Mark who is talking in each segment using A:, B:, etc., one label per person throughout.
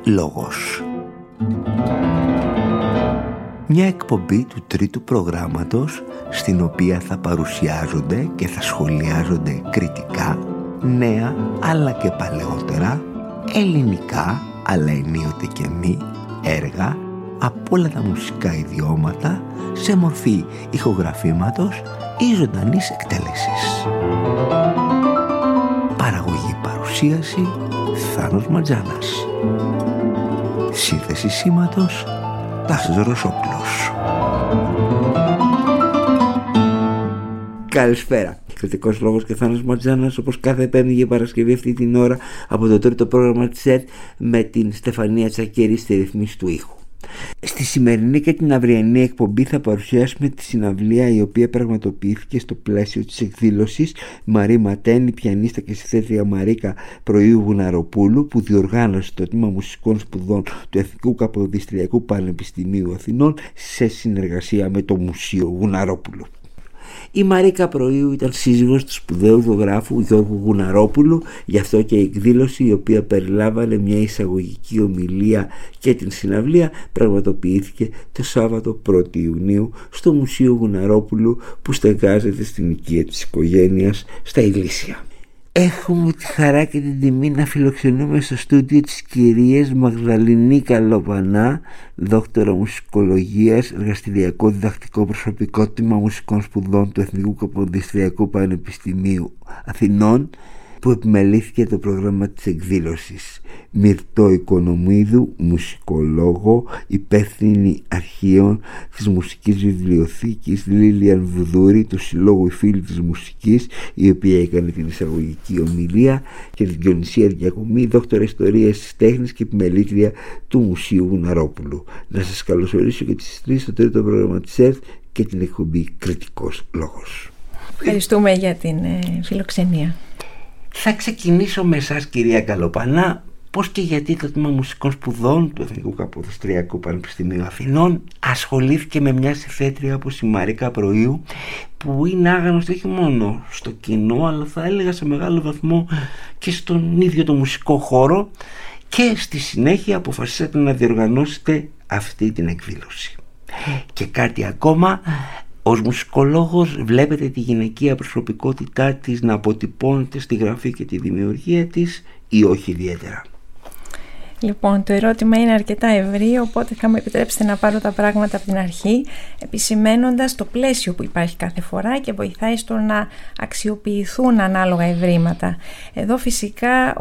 A: λόγος. Μια εκπομπή του τρίτου προγράμματος στην οποία θα παρουσιάζονται και θα σχολιάζονται κριτικά νέα αλλά και παλαιότερα, ελληνικά αλλά ενίοτε και μη έργα από όλα τα μουσικά ιδιώματα σε μορφή ηχογραφήματος ή ζωντανής εκτέλεσης. Παραγωγή παρουσίαση Θάνος Ματζάνας. Σύνθεση σήματος Τάσος Ρωσόπουλος. Καλησπέρα. Κριτικός λόγος και Θάνος Ματζάνας, όπως κάθε Πέμπτη και Παρασκευή αυτή την ώρα από το τρίτο πρόγραμμα της ΕΡΤ με την Στεφανία Τσακέρη στη ρυθμίση του ήχου. Στη σημερινή και την αυριανή εκπομπή θα παρουσιάσουμε τη συναυλία η οποία πραγματοποιήθηκε στο πλαίσιο της εκδήλωσης Μαρή Ματένη, πιανίστα και συνθέτρια Μαρίκα Προείου Γουναροπούλου, που διοργάνωσε το Τμήμα Μουσικών Σπουδών του Εθνικού Καποδιστριακού Πανεπιστημίου Αθηνών σε συνεργασία με το Μουσείο Γουναρόπουλου. Η Μαρίκα Προείου ήταν σύζυγος του σπουδαίου ζωγράφου Γιώργου Γουναρόπουλου, γι' αυτό και η εκδήλωση, η οποία περιλάμβανε μια εισαγωγική ομιλία και την συναυλία, πραγματοποιήθηκε το Σάββατο 1η Ιουνίου στο Μουσείο Γουναρόπουλου, που στεγάζεται στην οικία της οικογένειας στα Ηλίσια. Έχουμε τη χαρά και την τιμή να φιλοξενούμε στο στούντιο της κυρίας Μαγδαληνή Καλοπανά, δόκτωρα μουσικολογίας, εργαστηριακό διδακτικό προσωπικό, Τμήμα Μουσικών Σπουδών του Εθνικού Καποδιστριακού Πανεπιστημίου Αθηνών, που επιμελήθηκε το πρόγραμμα της εκδήλωσης. Μυρτώ Οικονομίδου, μουσικολόγο, υπεύθυνη αρχείων της Μουσικής Βιβλιοθήκης Λίλιαν Βουδούρη, του Συλλόγου Οι Φίλοι της Μουσικής, η οποία έκανε την εισαγωγική ομιλία, και την Διονυσία Διακομή, δόκτωρα Ιστορίας της Τέχνης και επιμελήτρια του Μουσείου Γουναρόπουλου. Να σας καλωσορίσω και τις τρεις στο τρίτο πρόγραμμα της ΕΡΤ και την εκπομπή Κριτικός Λόγος.
B: Ευχαριστούμε για την φιλοξενία.
A: Θα ξεκινήσω με εσάς, κυρία Καλοπανά. Πώς και γιατί το Τμήμα Μουσικών Σπουδών του Εθνικού Καποδιστριακού Πανεπιστημίου Αθηνών ασχολήθηκε με μια συνθέτρια όπως η Μαρίκα Προείου, που είναι άγνωστη όχι μόνο στο κοινό, αλλά θα έλεγα σε μεγάλο βαθμό και στον ίδιο το μουσικό χώρο, και στη συνέχεια αποφασίσατε να διοργανώσετε αυτή την εκδήλωση? Και κάτι ακόμα, ως μουσικολόγος βλέπετε τη γυναικεία προσωπικότητά της να αποτυπώνεται στη γραφή και τη δημιουργία της, ή όχι ιδιαίτερα?
B: Λοιπόν, το ερώτημα είναι αρκετά ευρύ, οπότε θα μου επιτρέψετε να πάρω τα πράγματα από την αρχή, επισημαίνοντας το πλαίσιο που υπάρχει κάθε φορά και βοηθάει στο να αξιοποιηθούν ανάλογα ευρήματα. Εδώ φυσικά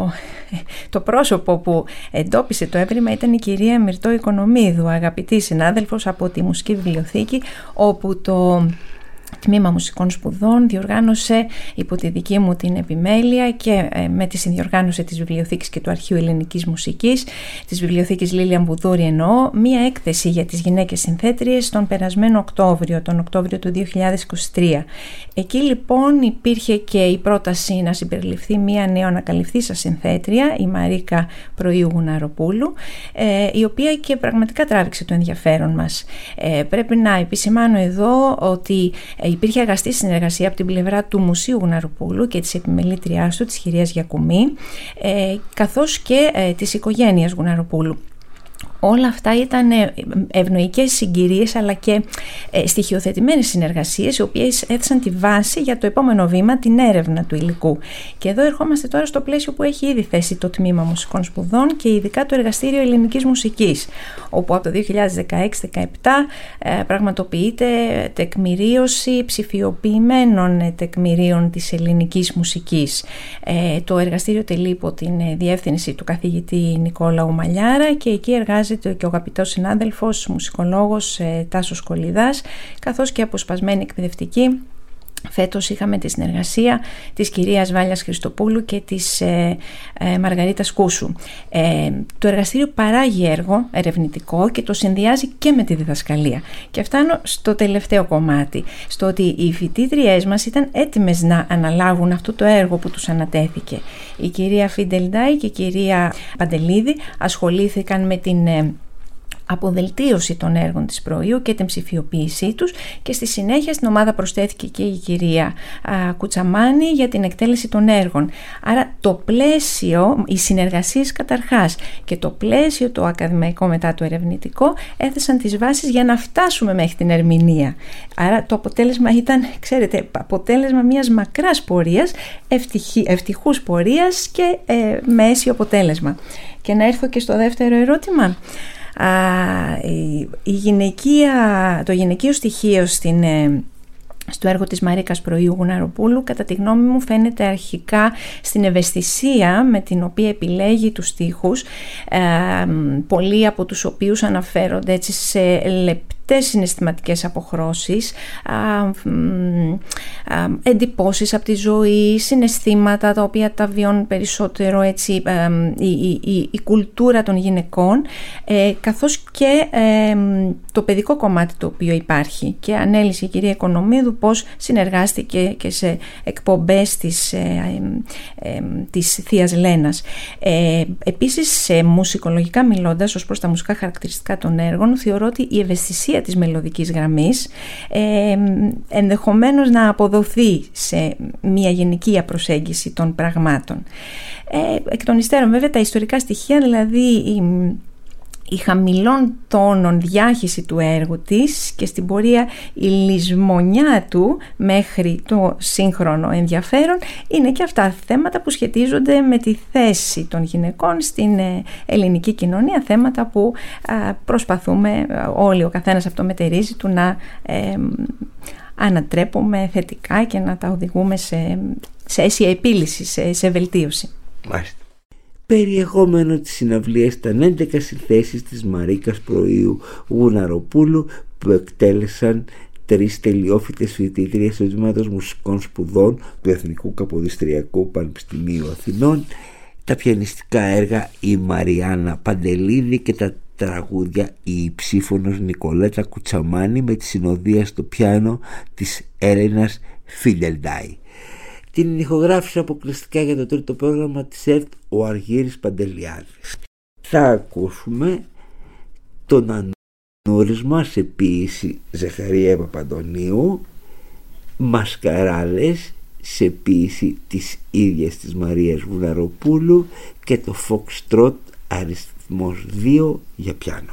B: το πρόσωπο που εντόπισε το έβριμα ήταν η κυρία Μυρτώ Οικονομίδου, αγαπητή συνάδελφος από τη Μουσική Βιβλιοθήκη, όπου το Τμήμα Μουσικών Σπουδών διοργάνωσε υπό τη δική μου την επιμέλεια και με τη συνδιοργάνωση της Βιβλιοθήκης και του Αρχείου Ελληνικής Μουσικής, της Βιβλιοθήκης Λίλιαν Βουδούρη εννοώ, μία έκθεση για τις γυναίκες συνθέτριες τον περασμένο Οκτώβριο, τον Οκτώβριο του 2023. Εκεί λοιπόν υπήρχε και η πρόταση να συμπεριληφθεί μία νεοανακαλυφθήσα συνθέτρια, η Μαρίκα Προείου Γουναροπούλου, η οποία και πραγματικά τράβηξε το ενδιαφέρον μας. Πρέπει να επισημάνω εδώ ότι υπήρχε αγαστή συνεργασία από την πλευρά του Μουσείου Γουναροπούλου και της επιμελήτριάς του, της κυρίας Γιακομή, καθώς και της οικογένειας Γουναροπούλου. Όλα αυτά ήταν ευνοϊκές συγκυρίες, αλλά και στοιχειοθετημένες συνεργασίες, οι οποίες έθεσαν τη βάση για το επόμενο βήμα, την έρευνα του υλικού. Και εδώ ερχόμαστε τώρα στο πλαίσιο που έχει ήδη θέσει το Τμήμα Μουσικών Σπουδών και ειδικά το Εργαστήριο Ελληνικής Μουσικής, όπου από το 2016-17 πραγματοποιείται τεκμηρίωση ψηφιοποιημένων τεκμηρίων της ελληνικής μουσικής. Το εργαστήριο τελεί υπό την διεύθυνση του καθηγητή Νικόλαου Μαλιάρα, και εκεί εργάζεται και ο αγαπητός συνάδελφος μουσικολόγος Τάσος Κολιδάς, καθώς και αποσπασμένη εκπαιδευτική. Φέτος είχαμε τη συνεργασία της κυρίας Βάλιας Χριστοπούλου και της Μαργαρίτας Κούσου. Το εργαστήριο παράγει έργο ερευνητικό και το συνδυάζει και με τη διδασκαλία. Και φτάνω στο τελευταίο κομμάτι, στο ότι οι φοιτήτριές μας ήταν έτοιμες να αναλάβουν αυτό το έργο που τους ανατέθηκε. Η κυρία Φίντελντάι και η κυρία Παντελίδη ασχολήθηκαν με την αποβελτίωση των έργων της Προείου και την ψηφιοποίησή τους, και στη συνέχεια στην ομάδα προσθέθηκε και η κυρία Κουτσαμάνη για την εκτέλεση των έργων. Άρα το πλαίσιο, οι συνεργασίες καταρχάς και το πλαίσιο το ακαδημαϊκό μετά το ερευνητικό έθεσαν τις βάσεις για να φτάσουμε μέχρι την ερμηνεία. Άρα το αποτέλεσμα ήταν, ξέρετε, αποτέλεσμα μιας μακράς πορείας, ευτυχούς πορείας και με αίσιο αποτέλεσμα. Και να έρθω και στο δεύτερο ερώτημα. Το γυναικείο στοιχείο στο έργο της Μαρίκας Προείου Γουναροπούλου, κατά τη γνώμη μου, φαίνεται αρχικά στην ευαισθησία με την οποία επιλέγει τους στίχους, πολλοί από τους οποίους αναφέρονται έτσι σε λεπτές συναισθηματικές αποχρώσεις, εντυπώσεις από τη ζωή, συναισθήματα τα οποία τα βιώνουν περισσότερο έτσι, η κουλτούρα των γυναικών, καθώς και το παιδικό κομμάτι το οποίο υπάρχει. Και ανέλησε η κυρία Οικονομίδου πώς συνεργάστηκε και σε εκπομπές της Θείας Λένας. Επίσης, μουσικολογικά μιλώντας, ως προς τα μουσικά χαρακτηριστικά των έργων, θεωρώ ότι η ευαισθησία της μελωδικής γραμμής ενδεχομένως να αποδοθεί σε μια γενική προσέγγιση των πραγμάτων. Εκ των υστέρων, βέβαια, τα ιστορικά στοιχεία, δηλαδή η χαμηλών τόνων διάχυση του έργου της και στην πορεία η λησμονιά του μέχρι το σύγχρονο ενδιαφέρον, είναι και αυτά θέματα που σχετίζονται με τη θέση των γυναικών στην ελληνική κοινωνία, θέματα που προσπαθούμε όλοι, ο καθένας από το μετερίζει του, να ανατρέπουμε θετικά και να τα οδηγούμε σε αίσια επίλυση, σε βελτίωση.
A: Μάλιστα. Περιεχόμενο της συναυλίας ήταν 11 συνθέσεις της Μαρίκας Προείου Γουναροπούλου που εκτέλεσαν 3 τελειόφοιτες φοιτήτριες του Τμήματος Μουσικών Σπουδών του Εθνικού Καποδιστριακού Πανεπιστημίου Αθηνών, τα πιανιστικά έργα η Μαριάννα Παντελίδη και τα τραγούδια η ψήφωνος Νικολέτα Κουτσαμάνη με τη συνοδεία στο πιάνο της Έλενας Φίντελντάι. Την ηχογράφησε αποκλειστικά για το τρίτο πρόγραμμα της ΕΡΤ ο Αργύρης Παντελιάδης. Θα ακούσουμε τον ανούρισμα σε ποίηση Ζεχαρία Παπαντονίου, Μασκαράδες σε ποίηση της ίδιας της Μαρίας Γουναροπούλου και το Foxtrot αριθμός 2 για πιάνο.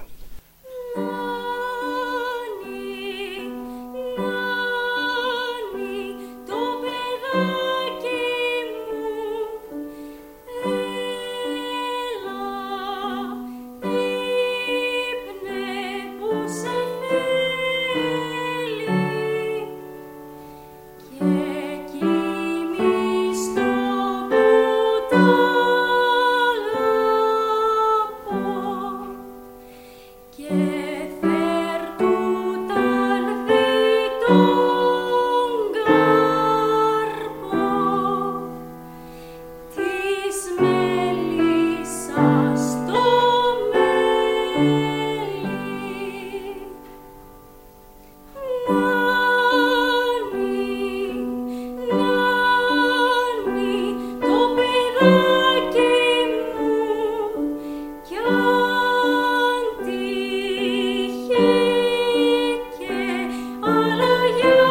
C: You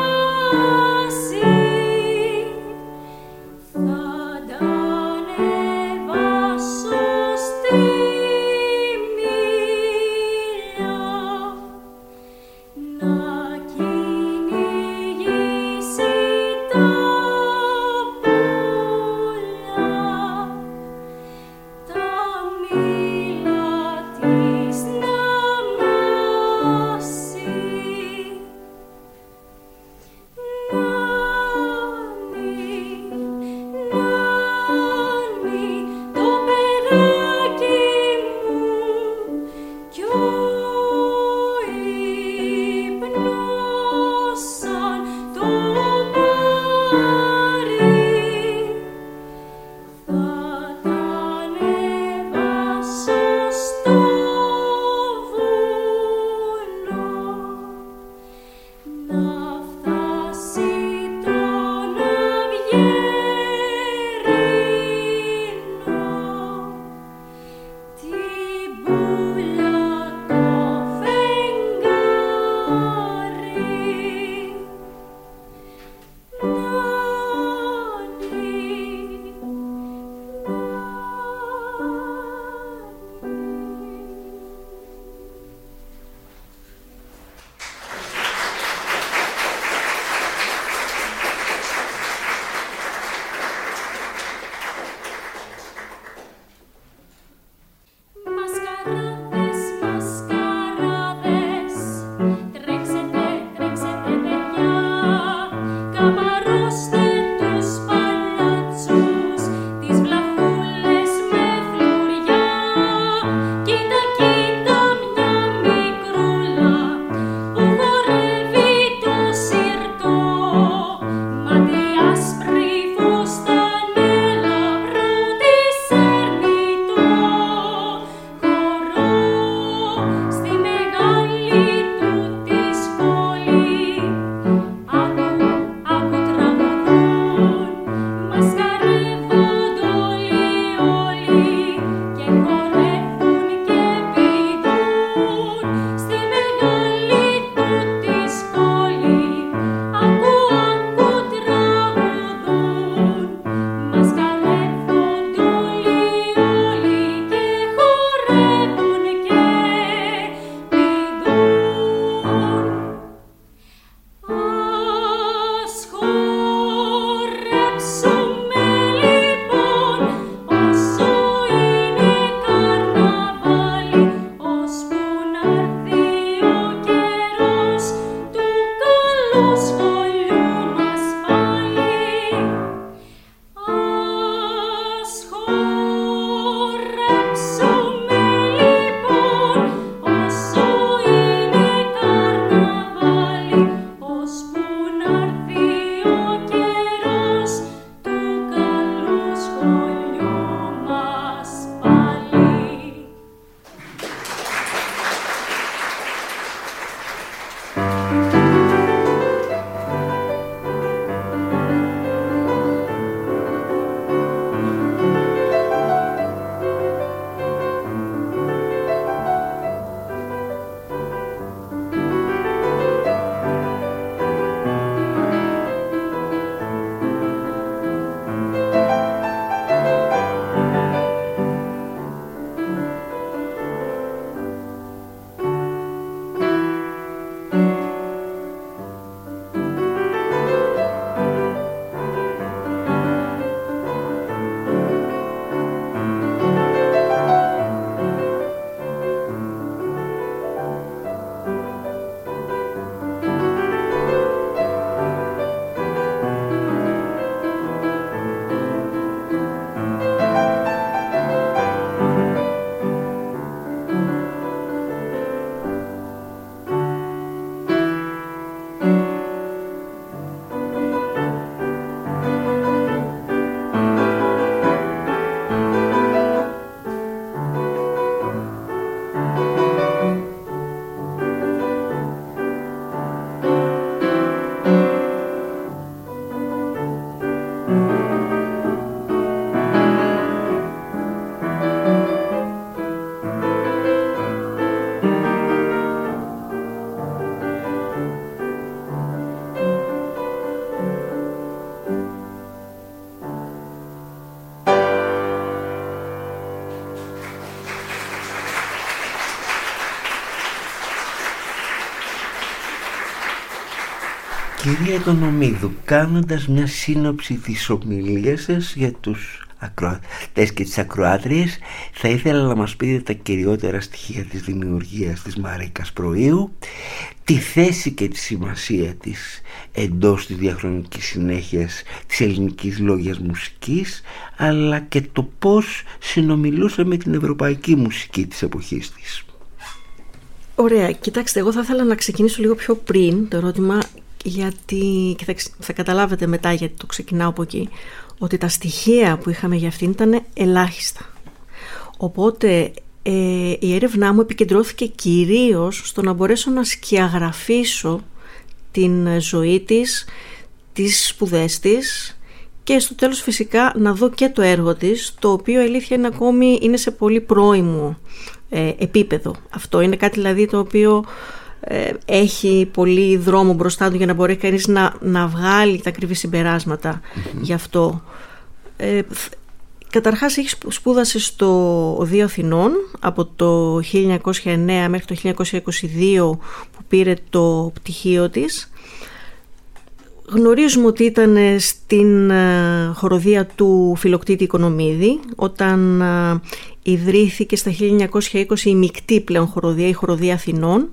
A: Κυρία Οικονομίδου, κάνοντας μια σύνοψη της ομιλίας σας για τους ακροατές και τις ακροάτριες, θα ήθελα να μας πείτε τα κυριότερα στοιχεία της δημιουργίας της Μαρίκας Πρωίου, τη θέση και τη σημασία της εντός της διαχρονικής συνέχειας της ελληνικής λόγιας μουσικής, αλλά και το πώς συνομιλούσε με την ευρωπαϊκή μουσική της εποχής της.
C: Ωραία, κοιτάξτε, εγώ θα ήθελα να ξεκινήσω λίγο πιο πριν το ερώτημα, γιατί και θα καταλάβετε μετά γιατί το ξεκινάω από εκεί, ότι τα στοιχεία που είχαμε για αυτήν ήταν ελάχιστα. Οπότε η έρευνά μου επικεντρώθηκε κυρίως στο να μπορέσω να σκιαγραφίσω την ζωή της, τις σπουδές της και στο τέλος φυσικά να δω και το έργο της, το οποίο αλήθεια είναι ακόμη είναι σε πολύ πρώιμο επίπεδο. Αυτό είναι κάτι δηλαδή το οποίο έχει πολύ δρόμο μπροστά του για να μπορεί κανείς να βγάλει τα ακριβή συμπεράσματα γι' αυτό. Καταρχάς σπούδασε στο Οδείο Αθηνών από το 1909 μέχρι το 1922 που πήρε το πτυχίο της. Γνωρίζουμε ότι ήταν στην χοροδία του Φιλοκτήτη Οικονομίδη όταν ιδρύθηκε στα 1920 η μεικτή πλέον χοροδία, η Χοροδία Αθηνών,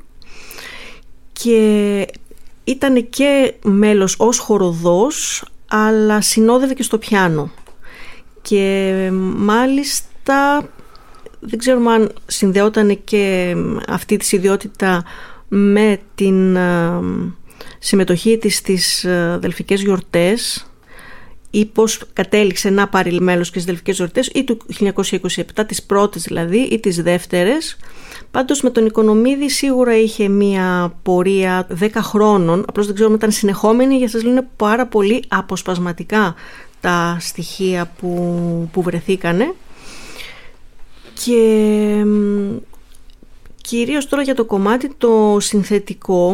C: και ήταν και μέλος ως χοροδός, αλλά συνόδευε και στο πιάνο. Και μάλιστα δεν ξέρουμε αν συνδεόταν και αυτή της ιδιότητα με την συμμετοχή της στις Δελφικές Γιορτές ή πως κατέληξε να πάρει μέλος και στις Δελφικές Γιορτές, ή του 1927, τις πρώτες δηλαδή, ή τις δεύτερες. Πάντως με τον Οικονομίδη σίγουρα είχε μία πορεία 10 χρόνων, απλώς δεν ξέρουμε αν ήταν συνεχόμενη, για σας λένε πάρα πολύ αποσπασματικά τα στοιχεία που βρεθήκανε. Και κυρίως τώρα για το κομμάτι το συνθετικό,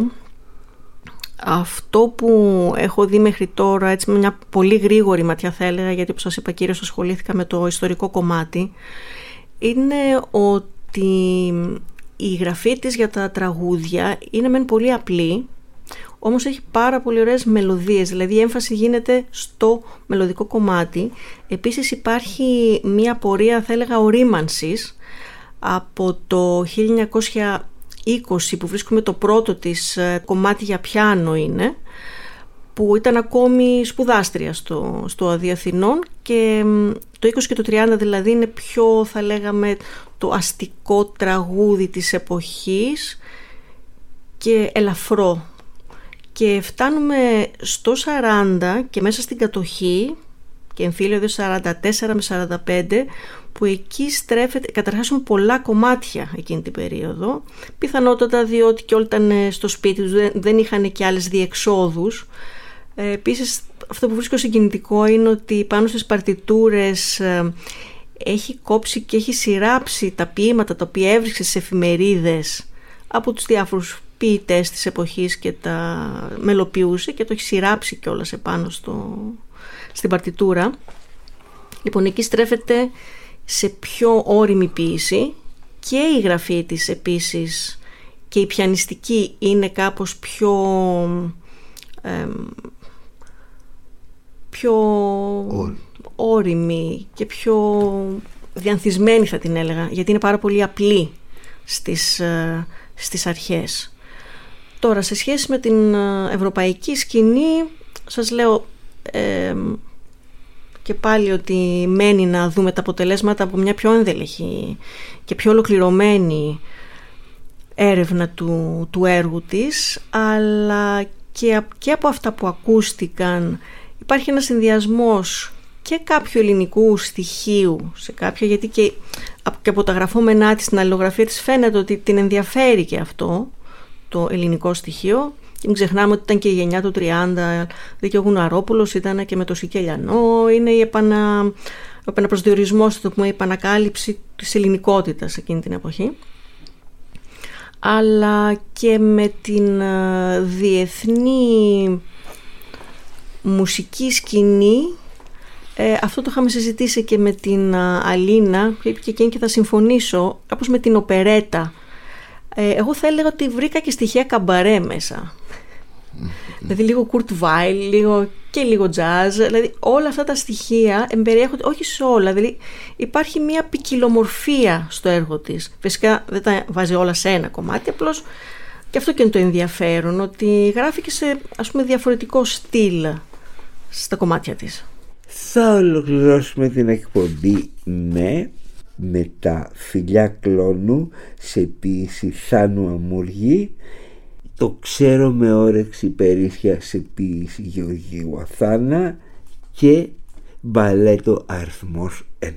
C: αυτό που έχω δει μέχρι τώρα, έτσι με μια πολύ γρήγορη ματιά θα έλεγα, γιατί όπως σας είπα κυρίως ασχολήθηκα με το ιστορικό κομμάτι, είναι ότι η γραφή της για τα τραγούδια είναι μεν πολύ απλή, όμως έχει πάρα πολύ ωραίες μελωδίες, δηλαδή η έμφαση γίνεται στο μελωδικό κομμάτι. Επίσης υπάρχει μια πορεία θα έλεγα ορίμανσης από το 1920 που βρίσκουμε το πρώτο της κομμάτι για πιάνο είναι, που ήταν ακόμη σπουδάστρια στο Οδείο Αθηνών, και το 20 και το 30 δηλαδή είναι πιο θα λέγαμε το αστικό τραγούδι της εποχής και ελαφρό. Και φτάνουμε στο 40 και μέσα στην κατοχή και εμφύλιο 44 με 45, που εκεί στρέφεται, καταρχάς με πολλά κομμάτια εκείνη την περίοδο, πιθανότατα διότι και όλοι ήταν στο σπίτι τους, δεν είχαν και άλλες διεξόδους. Επίσης αυτό που βρίσκω συγκινητικό είναι ότι πάνω στις παρτιτούρες έχει κόψει και έχει σειράψει τα ποίηματα τα οποία έβρισκε στις εφημερίδες από τους διάφορους ποιητές της εποχής και τα μελοποιούσε και το έχει σειράψει κιόλας επάνω στην παρτιτούρα. Λοιπόν, εκεί στρέφεται σε πιο όριμη ποίηση, και η γραφή της επίσης και η πιανιστική είναι κάπως πιο όριμη και πιο διανθισμένη θα την έλεγα, γιατί είναι πάρα πολύ απλή στις αρχές. Τώρα, σε σχέση με την ευρωπαϊκή σκηνή, σας λέω και πάλι ότι μένει να δούμε τα αποτελέσματα από μια πιο ενδελεχή και πιο ολοκληρωμένη έρευνα του έργου της, αλλά και από αυτά που ακούστηκαν υπάρχει ένας συνδυασμός και κάποιου ελληνικού στοιχείου σε κάποια, γιατί και από τα γραφόμενά της στην αλληλογραφία της φαίνεται ότι την ενδιαφέρει και αυτό το ελληνικό στοιχείο. Και μην ξεχνάμε ότι ήταν και η γενιά του 30, δηλαδή ο Γουναρόπουλος ήταν και με το Σικελιανό, είναι ο επαναπροσδιορισμός, η επανακάλυψη της ελληνικότητας εκείνη την εποχή. Αλλά και με την διεθνή μουσική σκηνή, αυτό το είχαμε συζητήσει και με την Αλίνα και εκείνη και θα συμφωνήσω, κάπως με την οπερέτα. Εγώ θα έλεγα ότι βρήκα και στοιχεία καμπαρέ μέσα. Δηλαδή λίγο Kurt Weill, λίγο jazz. Δηλαδή όλα αυτά τα στοιχεία εμπεριέχονται, όχι σε όλα. Δηλαδή υπάρχει μια ποικιλομορφία στο έργο της. Φυσικά δεν τα βάζει όλα σε ένα κομμάτι, απλώς και αυτό και είναι το ενδιαφέρον, ότι γράφει και σε, ας πούμε, διαφορετικό στυλ στα κομμάτια της.
A: Θα ολοκληρώσουμε την εκπομπή με τα Φιλιά Κλόνου σε ποίηση Θάνου Αμούργη, το Ξέρω με όρεξη περίσσια σε ποίηση Γεωργίου Αθάνα και Μπαλέτο αριθμός 1.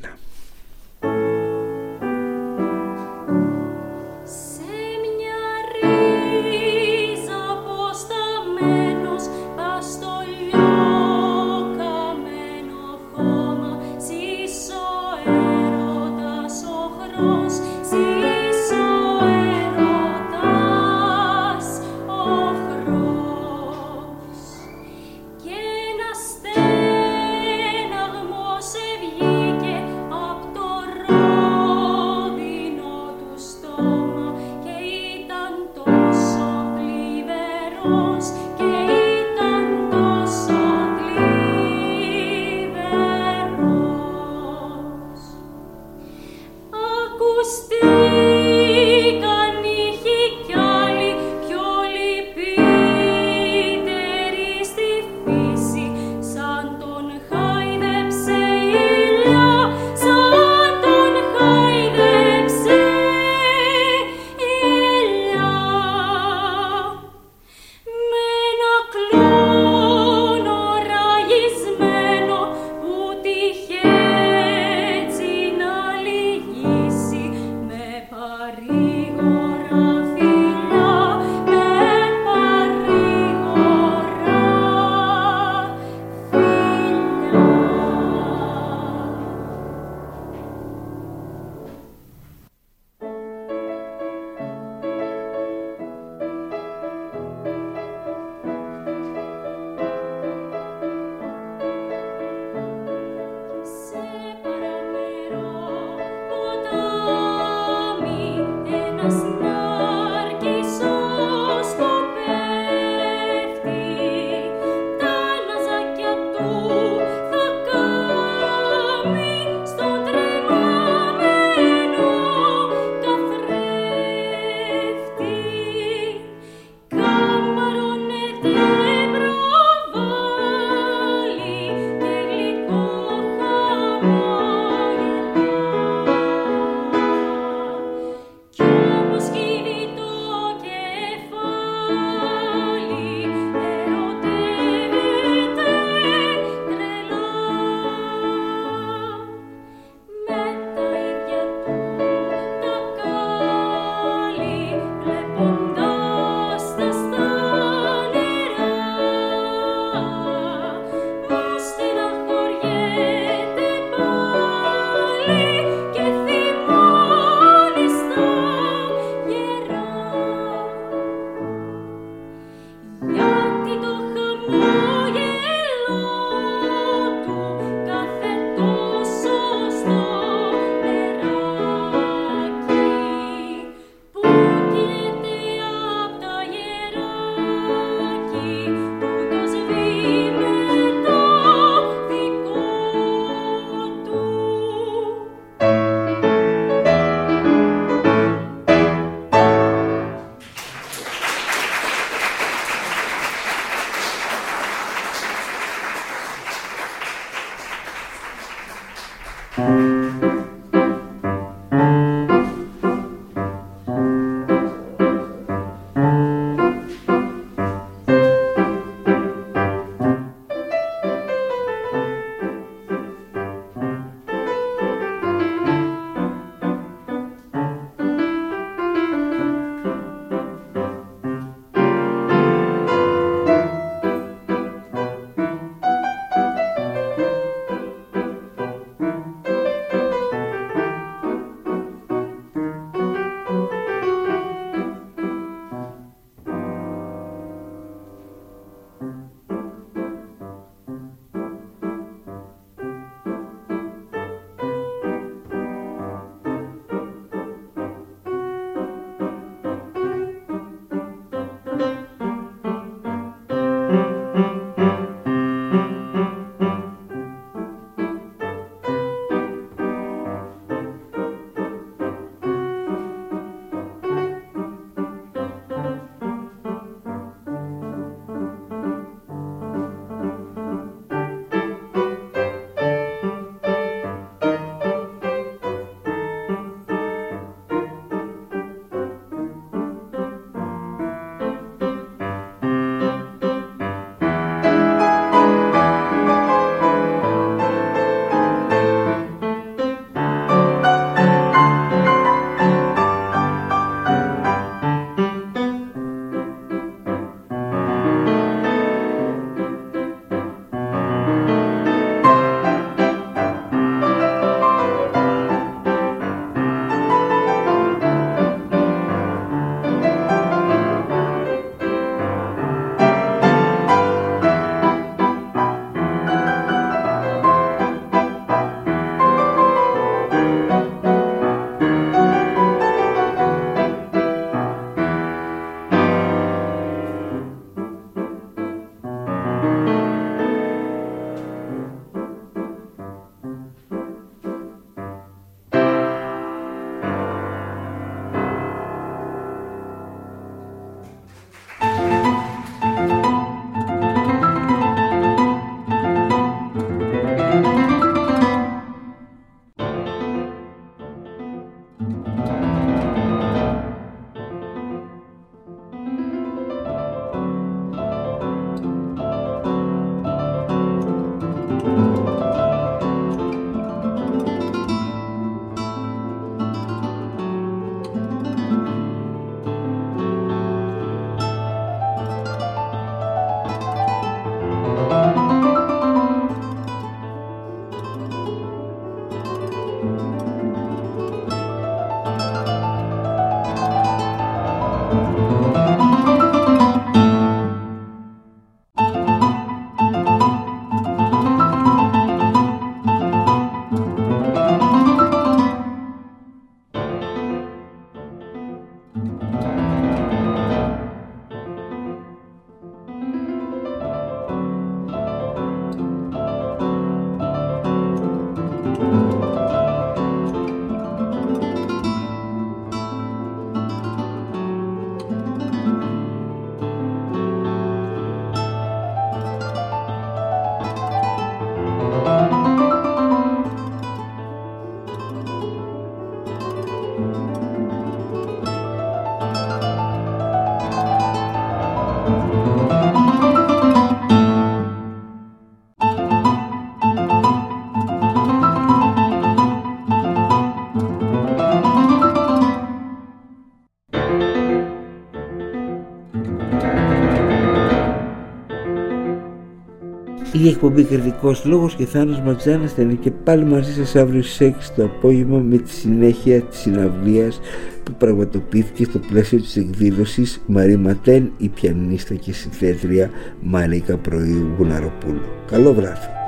A: Η εκπομπή Κριτικός Λόγος και Θάνος Ματζάνας θα είναι και πάλι μαζί σας αύριο στις 6 το απόγευμα με τη συνέχεια της συναυλίας που πραγματοποιήθηκε στο πλαίσιο της εκδήλωσης Μαρή Ματέν, η πιανίστα και συνθέτρια Μαρίκα Πρωίου Γουναροπούλου. Καλό βράδυ.